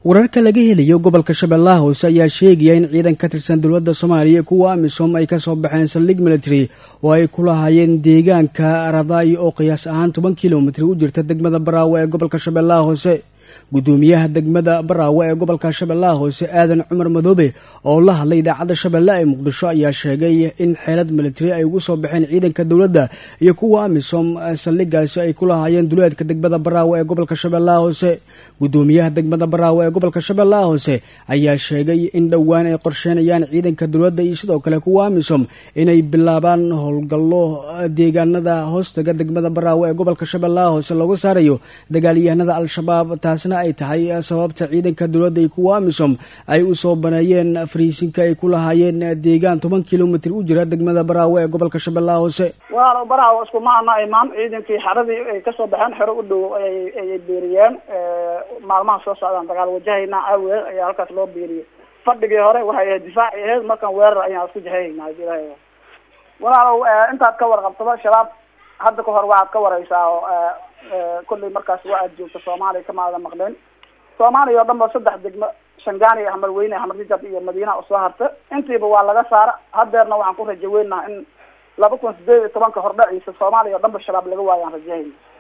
wararka laga helayo gobolka Shabeellaha Hoose ayaa sheegaya in ciidan ka tirsan dowladda Soomaaliya kuwa AMISOM ay ka soo baxeen saldhig military oo ay ku lahaayeen deegaanka Raday oo qiyaas ahaan 10 kiiloomitir u jirta degmada Baraawe ee gobolka Shabeellaha Hoose. gudoomiyaha degmada Baraawe ee gobolka Shabeellaha Hoose Aadan Cumar Madoobe oo la hadlay idaacadda Shabeellaha ee Muqdisho ayaa sheegay in xeelad military ay ugu soo baxeen ciidanka dowladda iyo kuwa AMISOM saldhigaasi ay ku lahaayeen duleedka degmada Baraawe ee gobolka Shabeellaha Hoose. gudoomiyaha degmada Baraawe ee gobolka Shabeellaha Hoose ayaa sheegay in dhawaan ay qorsheynayaan ciidanka dowladda iyo sidoo kale kuwa AMISOM inay bilaabaan howlgallo deegaanada hoostaga degmada Baraawe ee gobolka Shabeellaha Hoose lagu saarayo dagaalyahanada Al-Shabaab. taasna ay tahay sababta ciidanka dowladda iyo kuwa AMISOM ay u soo baneeyeen fariisinka ay ku lahaayeen deegaan 10 kiiloomitir u jira degmada Baraawe ee gobolka Shabeellaha Hoose. waa Baraawe isku maana imaan ciidankii xaradii ay ka soo baxeen xero u dhow ay beeriyeen maalmaha soo socdaan dagaal wajahayna aweel ayaa halkaas loo beeriyay. fadhigii hore waxay ahayd difaac ahayd markan weerar ayaan isku jahaynaa ilaahay. walaalow intaad ka warqabtaba shabaab hadda ka hor waxaad ka waraysaa kulli markaas waa aad joogto Soomaaliya kama aadan maqleen. Soomaaliya oo dhan ba 3 degmo Shangaani iyo Xamar Weyne Xamar Jajab iyo Madiina oo soo hartay intiiba waa laga saara. hadeerna waxaan ku rajaynaynaa in 2018 hordhaciisa Soomaaliya oo dhan ba shabaab laga waayaan rajaynaynaa.